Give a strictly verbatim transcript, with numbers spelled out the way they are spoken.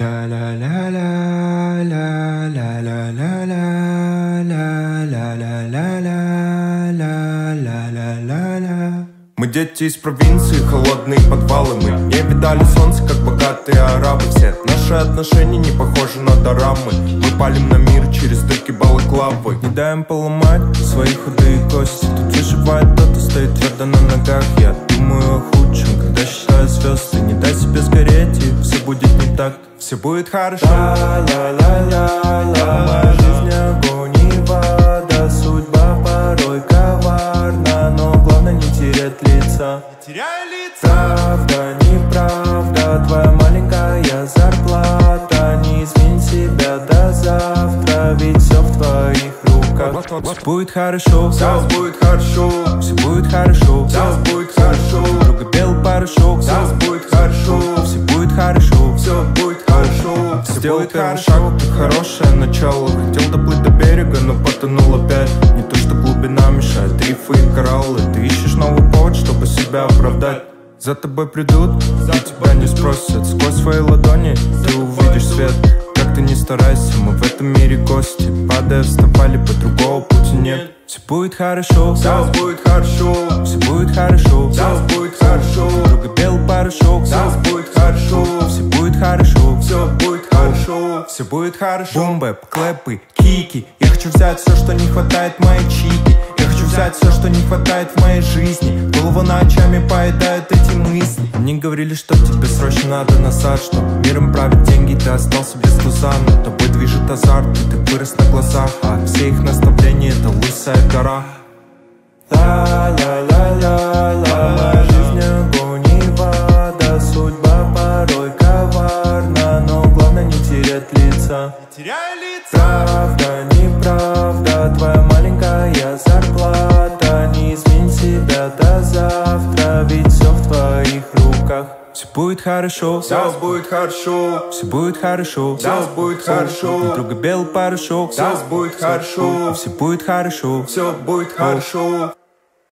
Мы дети из провинции, холодные подвалы. Мы не видали солнце, как богатые арабы. Все наши отношения не похожи на дорамы. Мы палим на мир через дырки балаклавы. Не даем поломать свои худые кости. Тут выживает тот, кто стоит твердо на ногах. Я думаю о худшем, когда считаю звезды. Не дай себе сгореть, и все будет не так. Все будет хорошо. Ла-ла-ла-ла-ла, моя жизнь огонь и вода. Судьба порой коварна, но главное не терять лица. Правда, неправда, твоя маленькая зарплата. Не измень себя до завтра, ведь все в твоих руках. Все будет хорошо, все будет хорошо, все будет хорошо, все будет хорошо. Друга белый порошок, все будет хорошо, все будет хорошо, все будет хорошо. Сделал первый шаг, это хорошее начало. Хотел доплыть до берега, но потонул опять. Не то, что глубина мешает, рифы и кораллы. Ты ищешь новый повод, чтобы себя оправдать. За тобой придут, и тебя не спросят. Сквозь свои ладони ты увидишь свет. Как ты не старайся, мы в этом мире гости. Падая, вставали, по другого пути нет. Все будет хорошо, все будет хорошо, все будет хорошо, все будет хорошо. Друга белый порошок, все будет хорошо, все будет хорошо, все будет хорошо, все будет хорошо. Бомбы, клэпы, кики. Я хочу взять все, что не хватает моей чики. Я хочу взять все, что не хватает в моей жизни. Голову ночами поедают эти мысли. Мне говорили, что тебе срочно надо назад, что миром правят деньги, ты остался без туза. Но тобой движет азарт, и ты вырос на глазах. А все их наставления — это лысая гора. Ла-ла-ла-ла-ла, моя жизнь огонь и вода. Судьба порой коварна, но главное не терять лица. Правда, неправда, твоя маленькая зарплата. Не измень себя до завтра, ведь все в твоих руках. Все будет хорошо, все будет хорошо, все будет хорошо, все будет хорошо. Друга белый порошок, все будет хорошо, все будет хорошо, все будет хорошо.